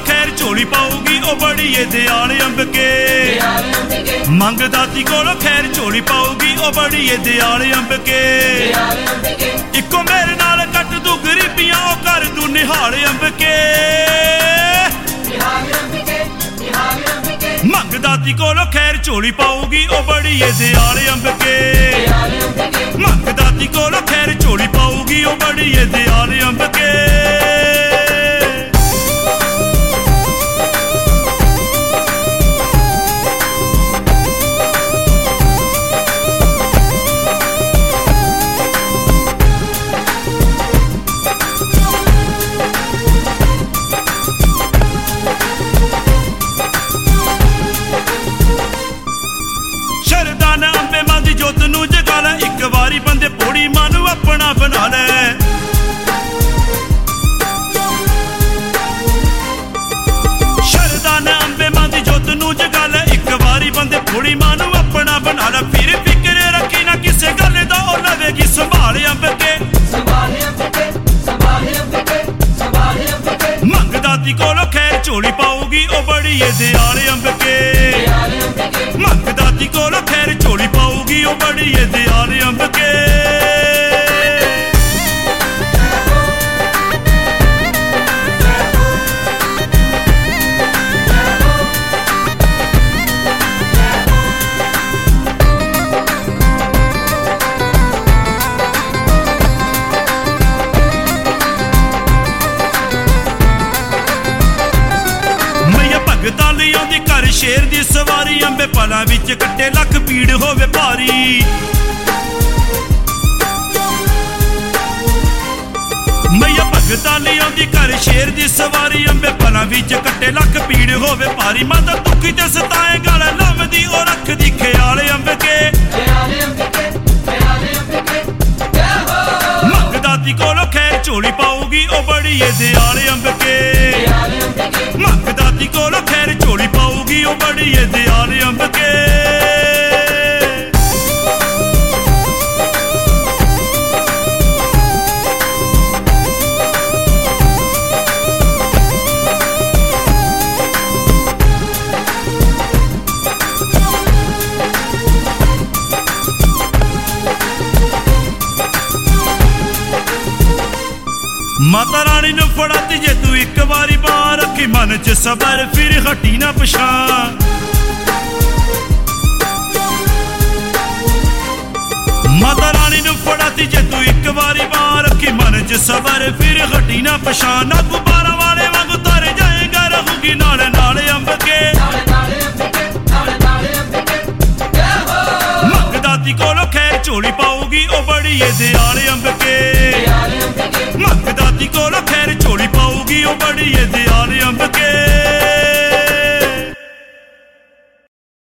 खैर झोली पाऊगी ओ बड़ी ये दयाल अंब के मंग दाती कोलों खैर झोली पाऊगी ओ बड़ी ये दयाल अंब के इको मेरे नाल कट दू गरीबियां ओ कर दू निहाल अंब के मंग दाती कोलों खैर झोली पाऊगी ओ बड़ी ये दयाल अंब के मंग दाती कोलों खैर झोली पाऊगी ओ बड़ी ये दयाल अंब के वारी बंदे पोड़ी मानू अपना बना ले शरदा ने अंबे मां दी जोत नू जगा ले एक वारी बंदे पोड़ी मानू अपना बना ले फिर फिक्रे रखी ना किसे गल दा ओ लवेगी संभाल अंब के मंग दाती कोलों खैर झोली पाऊगी ओ बड़ी ये दयाल अंब के मंग दाती कोलों खैर झोली पाऊगी ओ बड़ी ये दयाल अंब के घर शेर दी सवारी अंबे पला विच कट्टे लख पीड़ होवे भारी मैया भगतां लई आउंदी घर शेर दी सवारी अंबे पला विच कट्टे लख पीड़ होवे भारी माता दुखी ते सताए गल लमदी ओ रखदी ख्याल अंब के मंग दाती कोलों खैर झोली पाऊगी ओ बड़ी ये दयाल अंब के मंग दाती कोलों खैर झोली पाऊगी ओ बड़ी ये दयाल अंब के माता रानी नू फड़ाती जे तू एक बारी बार रखी मन च सबर फिर हटी ना पछाण माता रानी नू फड़ाती जे तू एक बारी बार रखी मन च सबर फिर हटी ना पछाण ना गुब्बारा वाले वांगू तारे जाएगा रहूगी नाले नाले अंब के मंग दाती कोलों खैर झोली पाऊगी ओ बड़ी ये दयाल अंब के मंग दाती कोलों खैर झोली पाऊगी ओ बड़ी ये दयाल अंब के